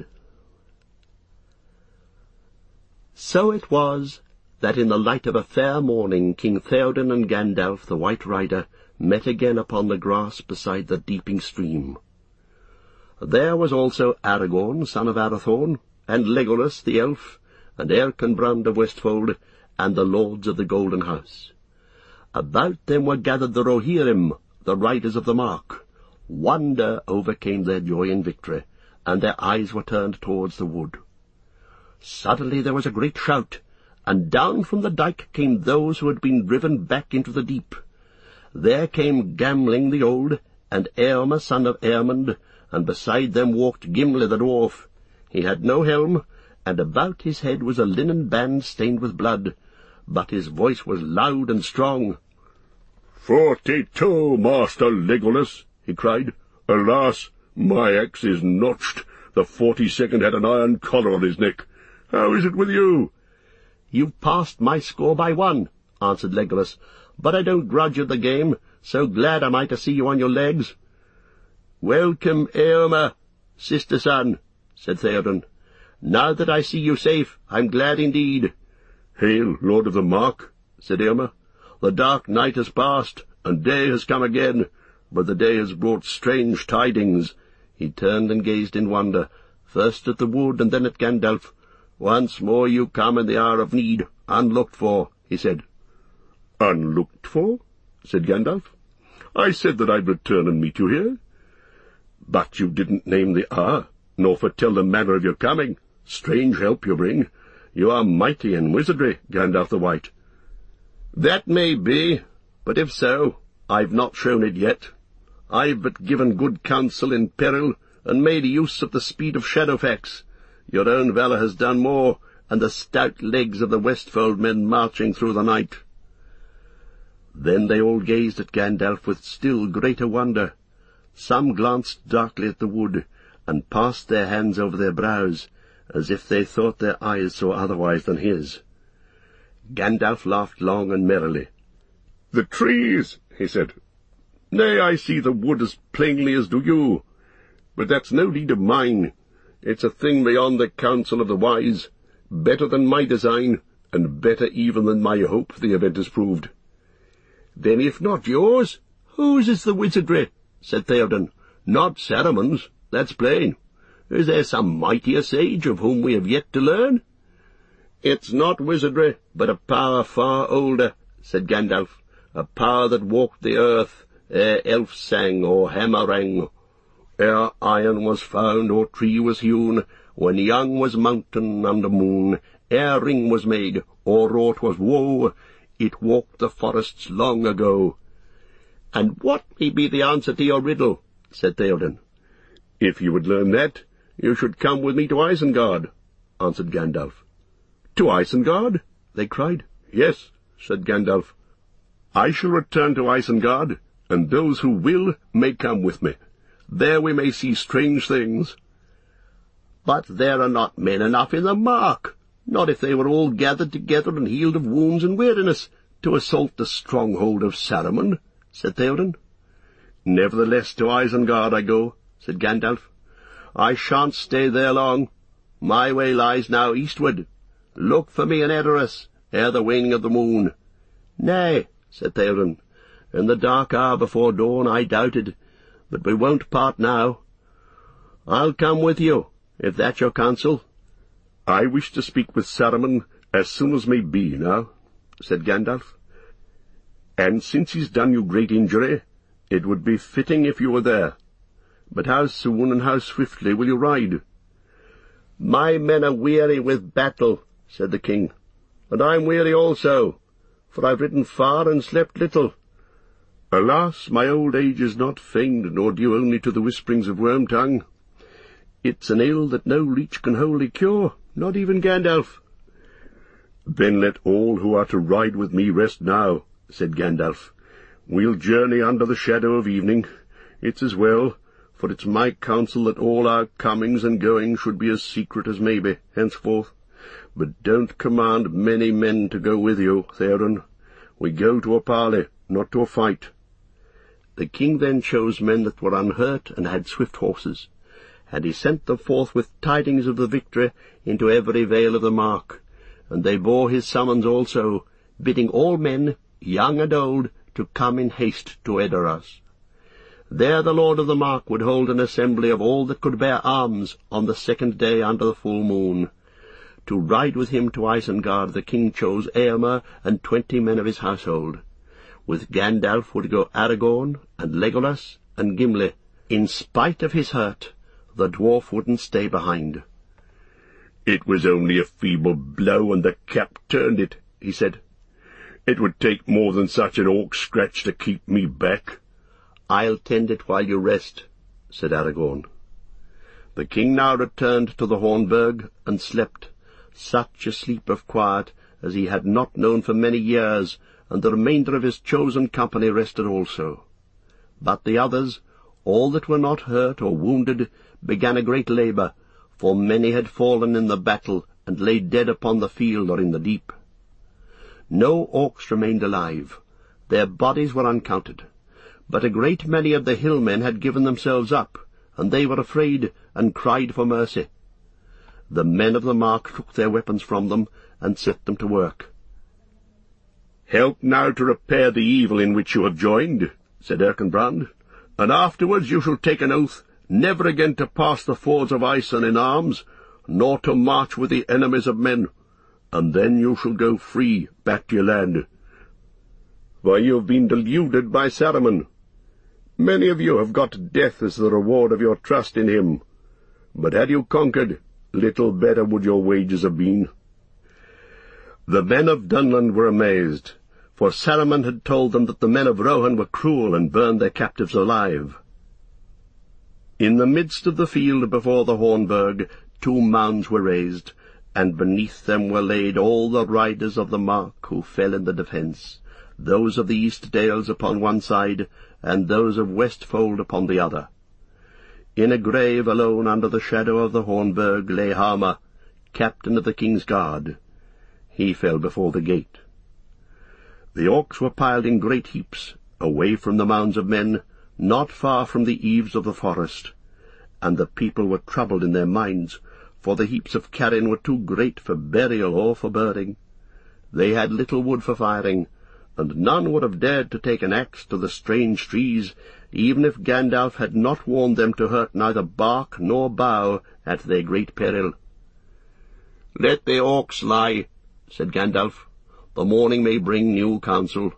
So it was that in the light of a fair morning King Theoden and Gandalf the White Rider met again upon the grass beside the deeping stream. There was also Aragorn, son of Arathorn, and Legolas the elf, and Erkenbrand of Westfold, and the lords of the Golden House. About them were gathered the Rohirrim, the riders of the Mark. Wonder overcame their joy in victory, and their eyes were turned towards the wood. Suddenly there was a great shout, and down from the dyke came those who had been driven back into the deep. There came Gamling the Old, and Eomer son of Eärmund, and beside them walked Gimli the dwarf. He had no helm, and about his head was a linen band stained with blood, but his voice was loud and strong. "Forty-two, Master Legolas!" he cried. "Alas, my axe is notched. The forty-second had an iron collar on his neck. How is it with you?" "You've passed my score by one," answered Legolas, "but I don't grudge you the game, so glad am I to see you on your legs." "Welcome, Eomer, sister son," said Theoden. "Now that I see you safe, I'm glad indeed." "Hail, Lord of the Mark," said Eomer. "The dark night has passed, and day has come again, but the day has brought strange tidings." He turned and gazed in wonder, first at the wood and then at Gandalf. "Once more you come in the hour of need, unlooked for," he said. "Unlooked for?" said Gandalf. "I said that I'd return and meet you here." "But you didn't name the hour, nor foretell the manner of your coming. Strange help you bring. You are mighty in wizardry, Gandalf the White." "That may be, but if so, I've not shown it yet. I've but given good counsel in peril, and made use of the speed of Shadowfax. Your own valour has done more, and the stout legs of the Westfold men marching through the night." Then they all gazed at Gandalf with still greater wonder. Some glanced darkly at the wood, and passed their hands over their brows, as if they thought their eyes saw otherwise than his. Gandalf laughed long and merrily. "The trees," he said. "Nay, I see the wood as plainly as do you. But that's no deed of mine. It's a thing beyond the counsel of the wise, better than my design, and better even than my hope the event has proved." "Then if not yours, whose is the wizardry?" said Theoden. "Not Saruman's, that's plain. Is there some mightier sage of whom we have yet to learn?" "It's not wizardry, but a power far older," said Gandalf, "a power that walked the earth ere elf sang or hammer rang, ere iron was found or tree was hewn, when young was mountain under moon, ere ring was made or wrought was woe, it walked the forests long ago." "And what may be the answer to your riddle?" said Theoden. "If you would learn that, you should come with me to Isengard," answered Gandalf. "To Isengard?" they cried. "Yes," said Gandalf. "I shall return to Isengard, and those who will may come with me. There we may see strange things." "But there are not men enough in the Mark, not if they were all gathered together and healed of wounds and weariness, to assault the stronghold of Saruman," said Theoden. "Nevertheless to Isengard I go," said Gandalf. "I shan't stay there long. My way lies now eastward. Look for me in Edoras, ere the waning of the moon." "Nay," said Theoden, "in the dark hour before dawn I doubted, but we won't part now. I'll come with you, if that's your counsel." "I wish to speak with Saruman as soon as may be now," said Gandalf. "And since he's done you great injury, it would be fitting if you were there. But how soon and how swiftly will you ride?" "My men are weary with battle," said the king, "and I'm weary also, for I've ridden far and slept little." "Alas, my old age is not feigned, nor due only to the whisperings of Wormtongue. It's an ill that no leech can wholly cure, not even Gandalf." "Then let all who are to ride with me rest now," said Gandalf. "We'll journey under the shadow of evening. It's as well, for it's my counsel that all our comings and goings should be as secret as may be, henceforth. But don't command many men to go with you, Theoden. We go to a parley, not to a fight." The king then chose men that were unhurt and had swift horses, and he sent them forth with tidings of the victory into every vale of the Mark, and they bore his summons also, bidding all men, young and old, to come in haste to Edoras. There the Lord of the Mark would hold an assembly of all that could bear arms on the second day under the full moon. To ride with him to Isengard the king chose Éomer and twenty men of his household. With Gandalf would go Aragorn and Legolas and Gimli. In spite of his hurt, the dwarf wouldn't stay behind. "It was only a feeble blow, and the cap turned it," he said. "It would take more than such an orc scratch to keep me back." "I'll tend it while you rest," said Aragorn. The king now returned to the Hornburg, and slept, such a sleep of quiet as he had not known for many years, and the remainder of his chosen company rested also. But the others, all that were not hurt or wounded, began a great labour, for many had fallen in the battle, and lay dead upon the field or in the deep. No orcs remained alive. Their bodies were uncounted. But a great many of the hillmen had given themselves up, and they were afraid, and cried for mercy. The men of the Mark took their weapons from them, and set them to work. "Help now to repair the evil in which you have joined," said Erkenbrand, "and afterwards you shall take an oath never again to pass the fords of Ison in arms, nor to march with the enemies of men, and then you shall go free back to your land. For you have been deluded by Saruman. Many of you have got death as the reward of your trust in him, but had you conquered, little better would your wages have been." The men of Dunland were amazed, for Saruman had told them that the men of Rohan were cruel and burned their captives alive. In the midst of the field before the Hornburg two mounds were raised, and beneath them were laid all the riders of the Mark who fell in the defence, those of the East Dales upon one side, and those of Westfold upon the other. In a grave alone under the shadow of the Hornburg lay Hama, captain of the king's guard. He fell before the gate. The orcs were piled in great heaps, away from the mounds of men, not far from the eaves of the forest, and the people were troubled in their minds, for the heaps of carrion were too great for burial or for burning. They had little wood for firing, and none would have dared to take an axe to the strange trees, even if Gandalf had not warned them to hurt neither bark nor bough at their great peril. "Let the orcs lie," said Gandalf. "The morning may bring new counsel."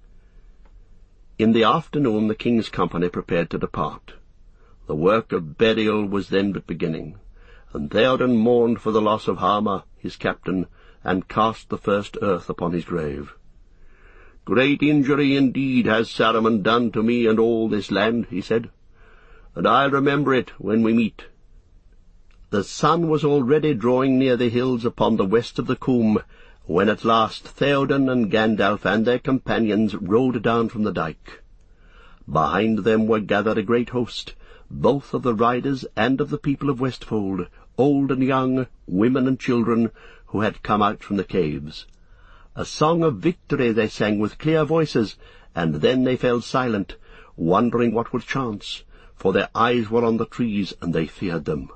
In the afternoon the king's company prepared to depart. The work of burial was then but beginning, and Theoden mourned for the loss of Harma, his captain, and cast the first earth upon his grave. "Great injury indeed has Saruman done to me and all this land," he said, "and I'll remember it when we meet." The sun was already drawing near the hills upon the west of the Coombe, when at last Theoden and Gandalf and their companions rode down from the dyke. Behind them were gathered a great host, both of the riders and of the people of Westfold, old and young, women and children, who had come out from the caves. A song of victory they sang with clear voices, and then they fell silent, wondering what would chance, for their eyes were on the trees, and they feared them.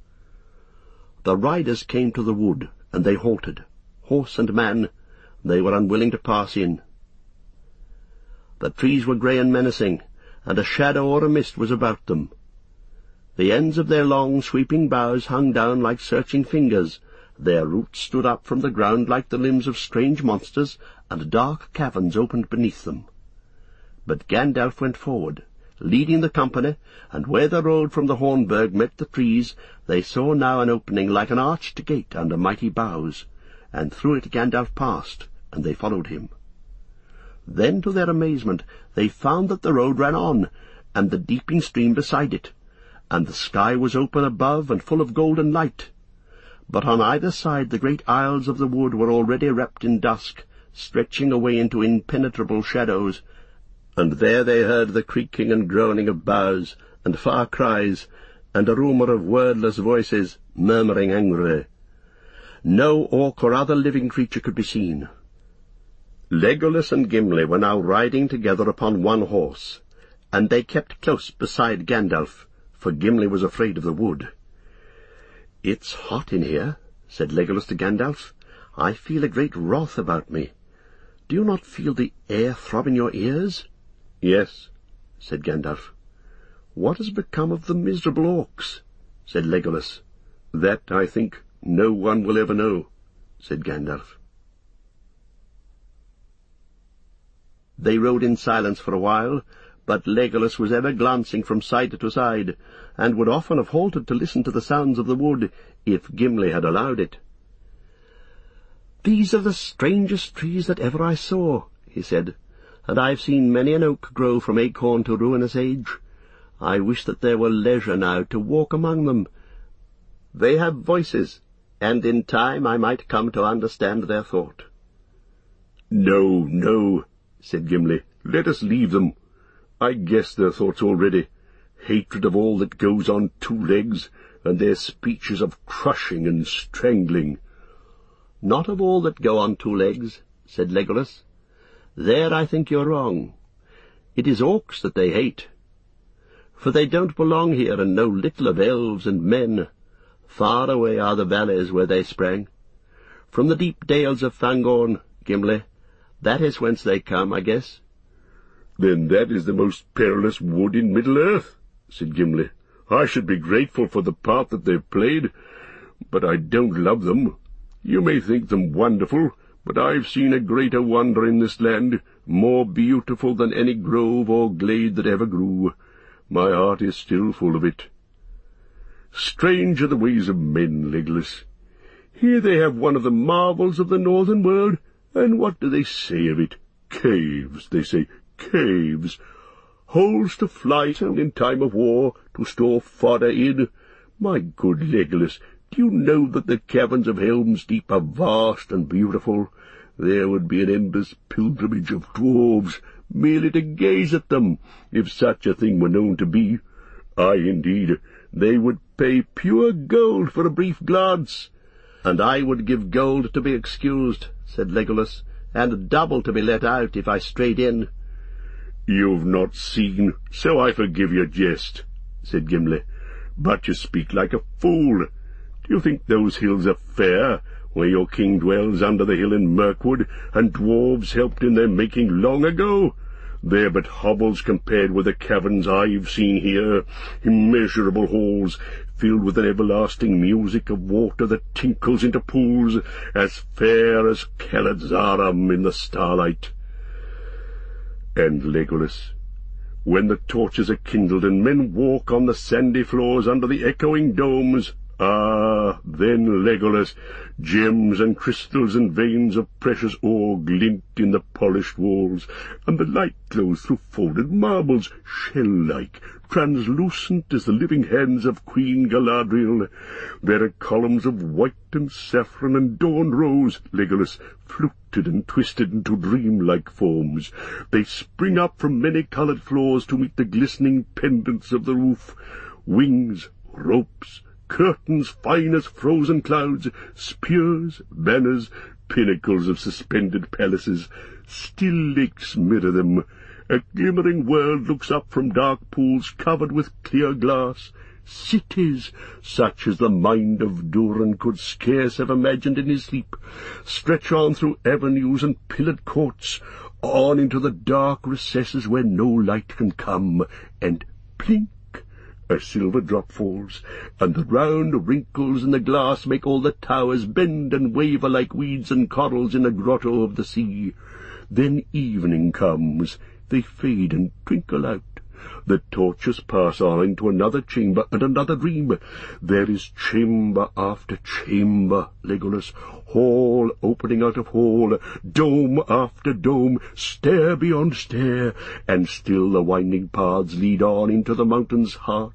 The riders came to the wood, and they halted, horse and man. They were unwilling to pass in. The trees were grey and menacing, and a shadow or a mist was about them. The ends of their long, sweeping boughs hung down like searching fingers. Their roots stood up from the ground like the limbs of strange monsters, and dark caverns opened beneath them. But Gandalf went forward, leading the company, and where the road from the Hornburg met the trees, they saw now an opening like an arched gate under mighty boughs, and through it Gandalf passed, and they followed him. Then, to their amazement, they found that the road ran on, and the deeping stream beside it, and the sky was open above and full of golden light. But on either side the great aisles of the wood were already wrapped in dusk, stretching away into impenetrable shadows, and there they heard the creaking and groaning of boughs, and far cries, and a rumour of wordless voices murmuring angrily. No orc or other living creature could be seen. Legolas and Gimli were now riding together upon one horse, and they kept close beside Gandalf, for Gimli was afraid of the wood. "It's hot in here," said Legolas to Gandalf. "I feel a great wrath about me. Do you not feel the air throb in your ears?" "Yes," said Gandalf. "What has become of the miserable orcs?" said Legolas. "That, I think, no one will ever know," said Gandalf. They rode in silence for a while, but Legolas was ever glancing from side to side, and would often have halted to listen to the sounds of the wood, if Gimli had allowed it. "These are the strangest trees that ever I saw," he said, "and I have seen many an oak grow from acorn to ruinous age. I wish that there were leisure now to walk among them. They have voices, and in time I might come to understand their thought." "No, no," said Gimli. "Let us leave them. I guess their thoughts already. Hatred of all that goes on two legs, and their speeches of crushing and strangling." "Not of all that go on two legs," said Legolas. "There I think you're wrong. It is orcs that they hate. For they don't belong here, and know little of elves and men. Far away are the valleys where they sprang. From the deep dales of Fangorn, Gimli. That is whence they come, I guess." "Then that is the most perilous wood in Middle-earth," said Gimli. "I should be grateful for the part that they've played, but I don't love them. You may think them wonderful, but I've seen a greater wonder in this land, more beautiful than any grove or glade that ever grew. My heart is still full of it. Strange are the ways of men, Legolas. Here they have one of the marvels of the northern world, and what do they say of it? Caves, they say, caves. Holes to fly to in time of war, to store fodder in. My good Legolas, do you know that the caverns of Helm's Deep are vast and beautiful? There would be an endless pilgrimage of dwarves, merely to gaze at them, if such a thing were known to be. Aye, indeed, they would pay pure gold for a brief glance." "And I would give gold to be excused," said Legolas, "and double to be let out if I strayed in." "You've not seen, so I forgive your jest," said Gimli. But you speak like a fool. Do you think those hills are fair, where your king dwells under the hill in Mirkwood, and dwarves helped in their making long ago? They're but hovels compared with the caverns I've seen here, immeasurable halls, filled with an everlasting music of water that tinkles into pools, as fair as Caladzarum in the starlight. And Legolas, when the torches are kindled and men walk on the sandy floors under the echoing domes, ah, then, Legolas, gems and crystals and veins of precious ore glint in the polished walls, and the light glows through folded marbles, shell-like, translucent as the living hands of Queen Galadriel. There are columns of white and saffron and dawn rose, Legolas, fluted and twisted into dream-like forms. They spring up from many-coloured floors to meet the glistening pendants of the roof. Wings, ropes, curtains fine as frozen clouds, spears, banners, pinnacles of suspended palaces, still lakes mirror them. A glimmering world looks up from dark pools covered with clear glass. Cities, such as the mind of Durin could scarce have imagined in his sleep, stretch on through avenues and pillared courts, on into the dark recesses where no light can come, and plink, a silver drop falls, and the round wrinkles in the glass make all the towers bend and waver like weeds and corals in a grotto of the sea. Then evening comes, they fade and twinkle out. The torches pass on into another chamber and another dream. There is chamber after chamber, Legolas, hall opening out of hall, dome after dome, stair beyond stair, and still the winding paths lead on into the mountain's heart.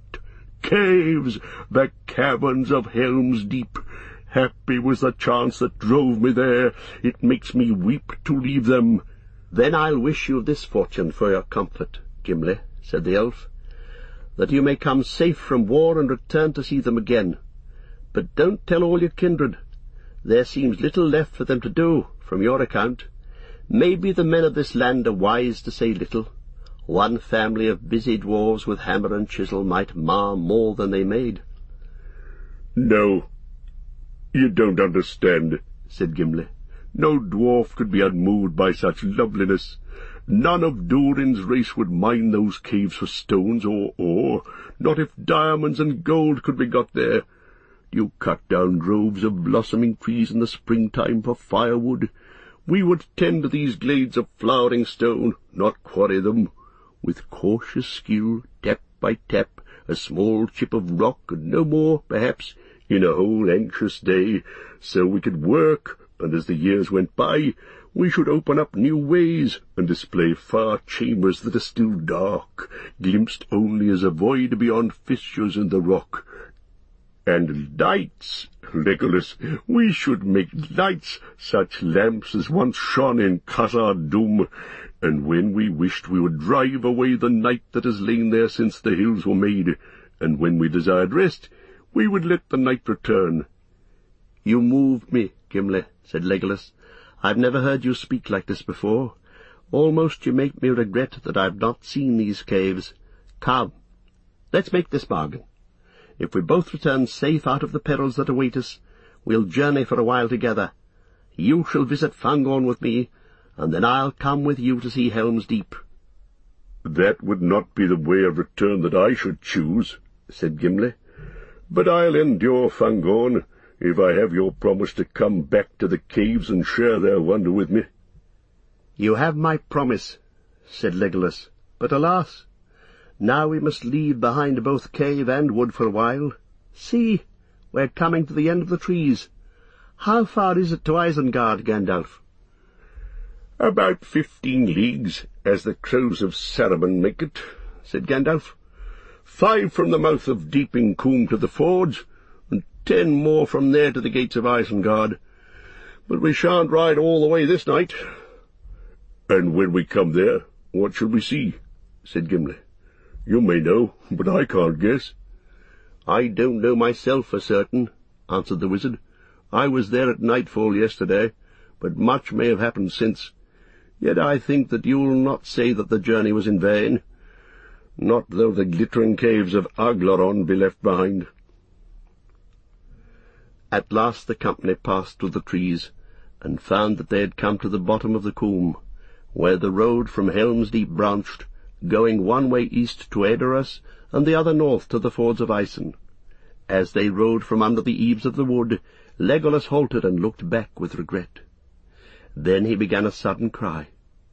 Caves, the caverns of Helm's Deep. Happy was the chance that drove me there. It makes me weep to leave them. "Then I'll wish you this fortune for your comfort, Gimli," said the elf, "that you may come safe from war and return to see them again. But don't tell all your kindred. There seems little left for them to do, from your account. Maybe the men of this land are wise to say little. One family of busy dwarves with hammer and chisel might mar more than they made." "No, you don't understand," said Gimli. "No dwarf could be unmoved by such loveliness. None of Durin's race would mine those caves for stones or ore, not if diamonds and gold could be got there. You cut down groves of blossoming trees in the springtime for firewood. We would tend these glades of flowering stone, not quarry them. With cautious skill, tap by tap, a small chip of rock, and no more, perhaps, in a whole anxious day. So we could work, and as the years went by, we should open up new ways, and display far chambers that are still dark, glimpsed only as a void beyond fissures in the rock. And lights, Legolas, we should make lights, such lamps as once shone in Khazad-dûm, and when we wished we would drive away the night that has lain there since the hills were made, and when we desired rest, we would let the night return." "You moved me, Gimli," said Legolas. "I've never heard you speak like this before. Almost you make me regret that I've not seen these caves. Come, let's make this bargain. If we both return safe out of the perils that await us, we'll journey for a while together. You shall visit Fangorn with me, and then I'll come with you to see Helm's Deep." "That would not be the way of return that I should choose," said Gimli. "But I'll endure Fangorn, if I have your promise to come back to the caves and share their wonder with me." "You have my promise," said Legolas, "but alas, now we must leave behind both cave and wood for a while. See, we're coming to the end of the trees. How far is it to Isengard, Gandalf?" "About fifteen leagues, as the crows of Saruman make it," said Gandalf. "Five from the mouth of Deeping Combe to the fords, and ten more from there to the gates of Isengard. But we shan't ride all the way this night." "And when we come there, what shall we see?" said Gimli. "You may know, but I can't guess." "I don't know myself for certain," answered the wizard. "I was there at nightfall yesterday, but much may have happened since. Yet I think that you'll not say that the journey was in vain." not though the glittering caves of Aglaron be left behind. At last the company passed through the trees, and found that they had come to the bottom of the coombe, where the road from Helm's Deep branched, going one way east to Edoras, and the other north to the fords of Isen. As they rode from under the eaves of the wood, Legolas halted and looked back with regret. Then he began a sudden cry.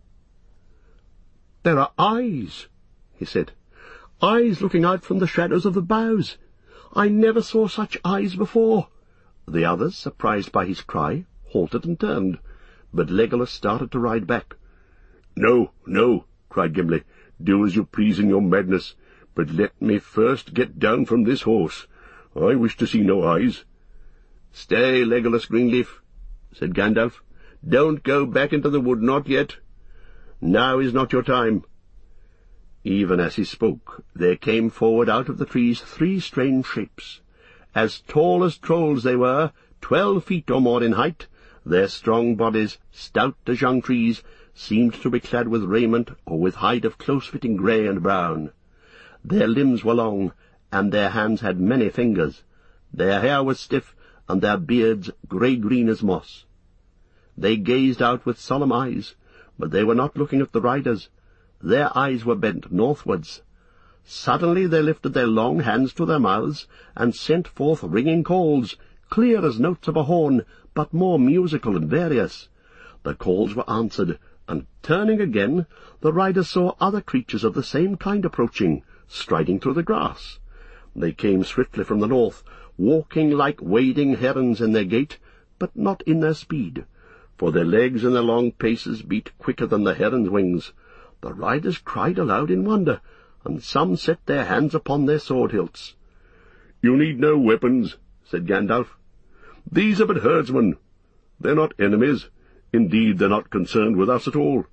"There are eyes," he said. "Eyes looking out from the shadows of the boughs. I never saw such eyes before." The others, surprised by his cry, halted and turned, but Legolas started to ride back. "No, no," cried Gimli. "Do as you please in your madness, but let me first get down from this horse. I wish to see no eyes." "Stay, Legolas Greenleaf," said Gandalf. "Don't go back into the wood, not yet. Now is not your time." Even as he spoke, there came forward out of the trees three strange shapes. As tall as trolls they were, twelve feet or more in height. Their strong bodies, stout as young trees, seemed to be clad with raiment or with hide of close-fitting grey and brown. Their limbs were long, and their hands had many fingers. Their hair was stiff, and their beards grey-green as moss. They gazed out with solemn eyes, but they were not looking at the riders. Their eyes were bent northwards. Suddenly they lifted their long hands to their mouths, and sent forth ringing calls, clear as notes of a horn, but more musical and various. The calls were answered, and turning again, the riders saw other creatures of the same kind approaching, striding through the grass. They came swiftly from the north, walking like wading herons in their gait, but not in their speed, for their legs and their long paces beat quicker than the heron's wings. The riders cried aloud in wonder, and some set their hands upon their sword-hilts. "You need no weapons," said Gandalf. "These are but herdsmen. They're not enemies. Indeed, they're not concerned with us at all."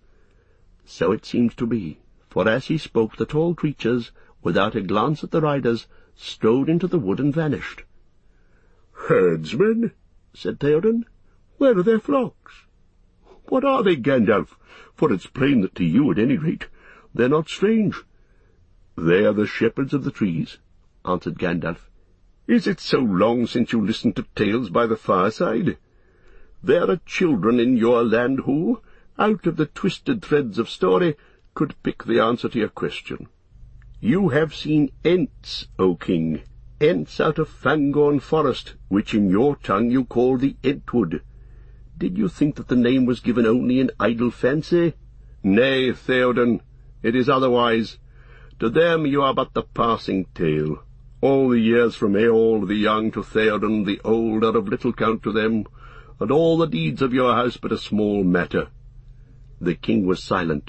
So it seemed to be, for as he spoke the tall creatures, without a glance at the riders, strode into the wood and vanished. "Herdsmen?" said Theoden. "Where are their flocks? What are they, Gandalf? For it's plain that to you, at any rate, they're not strange." "They are the shepherds of the trees," answered Gandalf. "Is it so long since you listened to tales by the fireside? There are children in your land who, out of the twisted threads of story, could pick the answer to your question. You have seen Ents, O king, Ents out of Fangorn Forest, which in your tongue you call the Entwood. Did you think that the name was given only in idle fancy? Nay, Theoden, it is otherwise. To them you are but the passing tale. All the years from Eorl the young to Theoden the old are of little count to them, and all the deeds of your house but a small matter." The king was silent.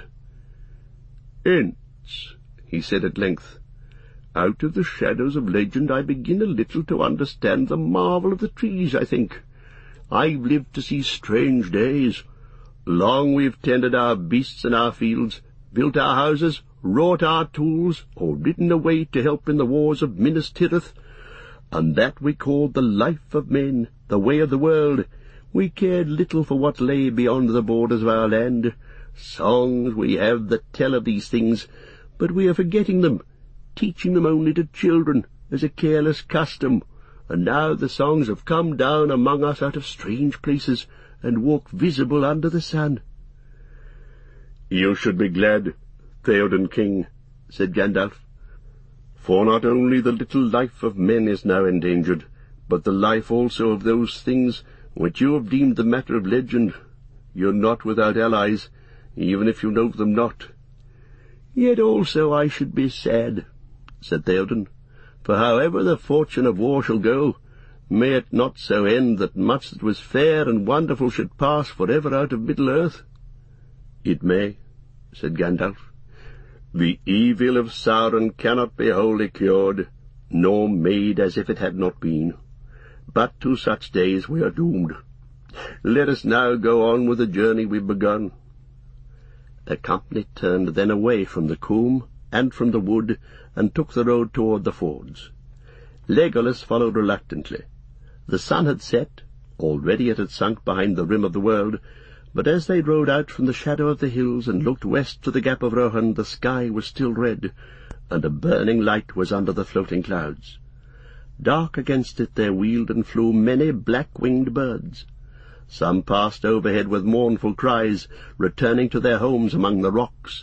"Ents," he said at length. "Out of the shadows of legend I begin a little to understand the marvel of the trees, I think. I've lived to see strange days. Long we've tended our beasts in our fields, built our houses, wrought our tools, or ridden away to help in the wars of Minas Tirith, and that we called the life of men, the way of the world. We cared little for what lay beyond the borders of our land. Songs we have that tell of these things, but we are forgetting them, teaching them only to children, as a careless custom. And now the songs have come down among us out of strange places, and walk visible under the sun." "You should be glad, Theoden king," said Gandalf, "for not only the little life of men is now endangered, but the life also of those things which you have deemed the matter of legend. You're not without allies, even if you know them not." "Yet also I should be sad," said Theoden, "for however the fortune of war shall go, may it not so end that much that was fair and wonderful should pass for ever out of Middle-earth?" "It may," said Gandalf. "The evil of Sauron cannot be wholly cured, nor made as if it had not been. But to such days we are doomed. Let us now go on with the journey we've begun." The company turned then away from the coombe and from the wood, and took the road toward the fords. Legolas followed reluctantly. The sun had set, already it had sunk behind the rim of the world, But as they rode out from the shadow of the hills and looked west to the Gap of Rohan, the sky was still red, and a burning light was under the floating clouds. Dark against it there wheeled and flew many black-winged birds. Some passed overhead with mournful cries, returning to their homes among the rocks.